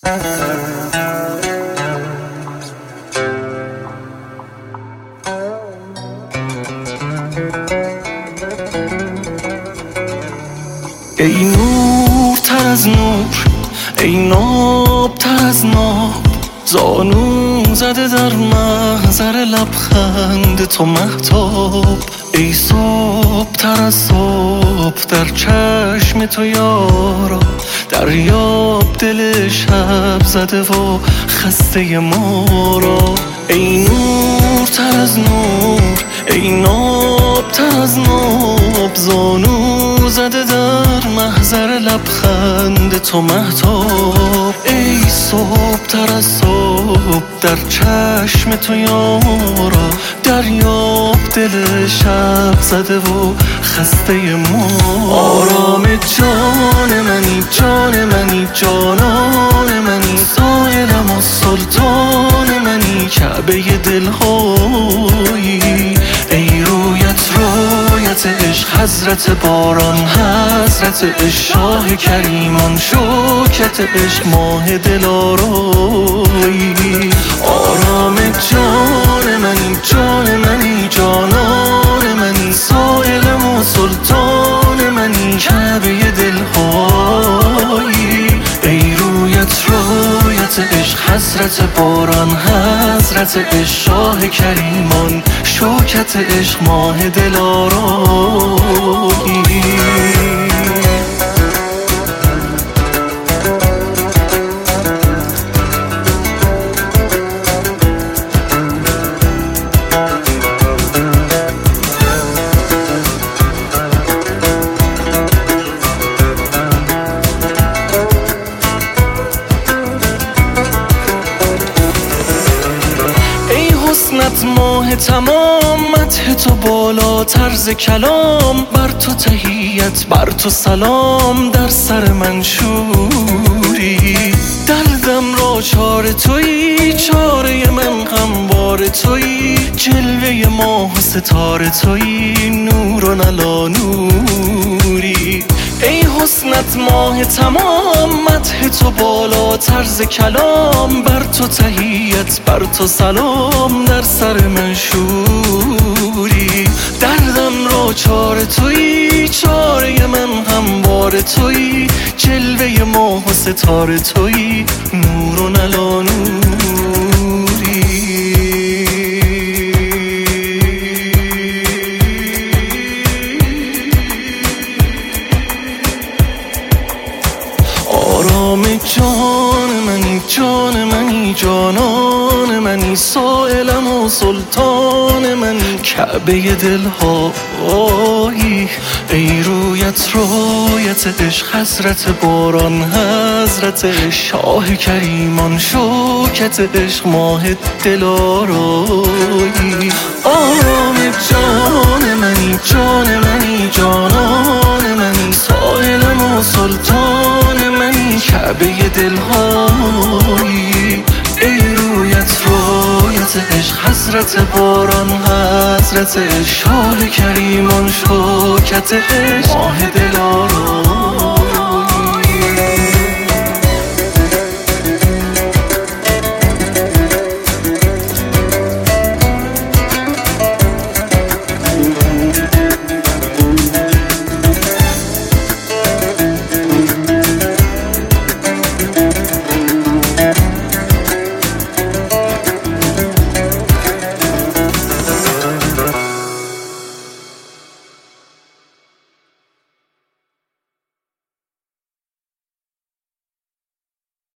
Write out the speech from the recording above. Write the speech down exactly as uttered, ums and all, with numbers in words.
ای نور تر از نور، ای ناب تر از ناب، زانو زده در محضر لبخند تو مهتاب. ای صبح تر از صبح در چشم تو یارا، دریاب دل شب زده و خسته ما را. ای نور تر از نور، ای ناب تر از ناب، زانو زده در محضر لبخند تو مهتاب. ای صبح تر از صبح در چشم تو یارا، دریاب دل شب زده و خسته ما. آرام جان منی، جان منی، جانان منی، سایلم و سلطان منی، کعبه دلهایی. ای رویت رویت عشق، حضرت باران حضرت عشق، شاه کریمان شوکت عشق، ماه دلارایی. آرام جان منی، جان منی، جانان منی، سایلم و سلطان منی، کعبه دلهایی. ای رویت رویت عشق، حضرت باران حضرت عشق، شاه کریمان شوکت عشق، ماه دلارایی. حسنت ماه تمام، مدح تو بالا طرز کلام، بر تو تحیت بر تو سلام، در سر منشوری. دردم را چاره تویی، چاره من غمبار تویی، جلوه ماه و ستاره تویی، نور و نلا نوری. ای حسنت ماه تمام، مدح تو بالا طرز کلام، بر تو تحیت بر تو سلام، در سر منشوری. دردم را چاره تویی، چاره من غمبار تویی، جلوه ماه و ستاره تویی، نور و نلا نوری. آرام جان منی، جان منی، جانان منی، سائلم و سلطان منی، کعبه دلهایی. ای رویت رویت عشق، حضرت باران حضرت عشق، شاه کریمان شوکت عشق، ماه دلارایی. آرام جان منی، جان منی، جانان منی، سائلم و سلطان منی، کعبه دلهایی. ای رویت رویت عشق، حضرت باران حضرت عشق، شاه کریمان شوکت عشق، ماه دلارایی.